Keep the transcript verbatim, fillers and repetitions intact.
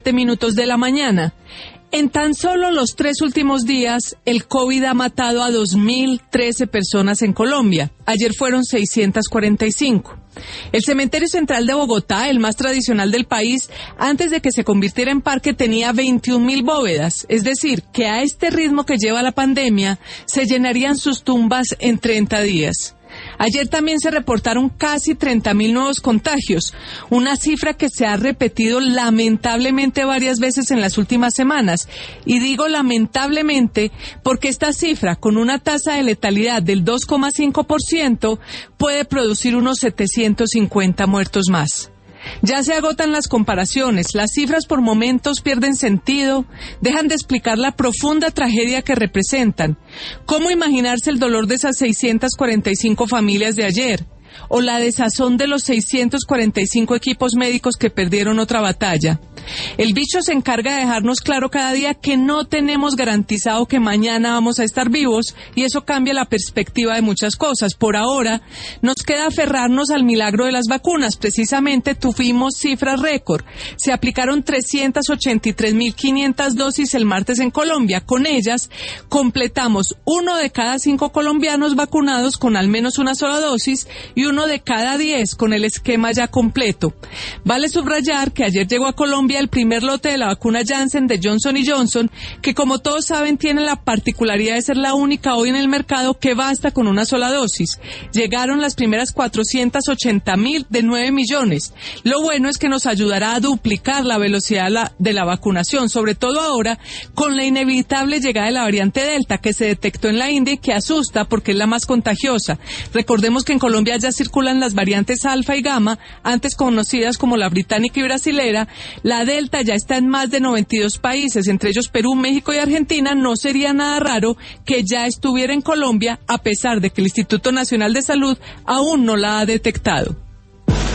siete minutos de la mañana. En tan solo los tres últimos días, el COVID ha matado a dos mil trece personas en Colombia. Ayer fueron seiscientas cuarenta y cinco. El Cementerio Central de Bogotá, el más tradicional del país, antes de que se convirtiera en parque tenía veintiún mil bóvedas. Es decir, que a este ritmo que lleva la pandemia, se llenarían sus tumbas en treinta días. Ayer también se reportaron casi treinta mil nuevos contagios, una cifra que se ha repetido lamentablemente varias veces en las últimas semanas. Y digo lamentablemente porque esta cifra, con una tasa de letalidad del dos coma cinco por ciento, puede producir unos setecientos cincuenta muertos más. Ya se agotan las comparaciones, las cifras por momentos pierden sentido, dejan de explicar la profunda tragedia que representan. ¿Cómo imaginarse el dolor de esas seiscientas cuarenta y cinco familias de ayer? O la desazón de los seiscientos cuarenta y cinco equipos médicos que perdieron otra batalla. El bicho se encarga de dejarnos claro cada día que no tenemos garantizado que mañana vamos a estar vivos, y eso cambia la perspectiva de muchas cosas. Por ahora, nos queda aferrarnos al milagro de las vacunas. Precisamente tuvimos cifras récord. Se aplicaron trescientas ochenta y tres mil quinientas dosis el martes en Colombia. Con ellas, completamos uno de cada cinco colombianos vacunados con al menos una sola dosis y uno de cada diez con el esquema ya completo. Vale subrayar que ayer llegó a Colombia el primer lote de la vacuna Janssen de Johnson y Johnson, que como todos saben tiene la particularidad de ser la única hoy en el mercado que basta con una sola dosis. Llegaron las primeras cuatrocientas ochenta mil de nueve millones. Lo bueno es que nos ayudará a duplicar la velocidad de la, de la vacunación, sobre todo ahora con la inevitable llegada de la variante Delta que se detectó en la India y que asusta porque es la más contagiosa. Recordemos que en Colombia ya circulan las variantes Alfa y Gamma, antes conocidas como la británica y brasilera. La Delta ya está en más de noventa y dos países, entre ellos Perú, México y Argentina. No sería nada raro que ya estuviera en Colombia, a pesar de que el Instituto Nacional de Salud aún no la ha detectado.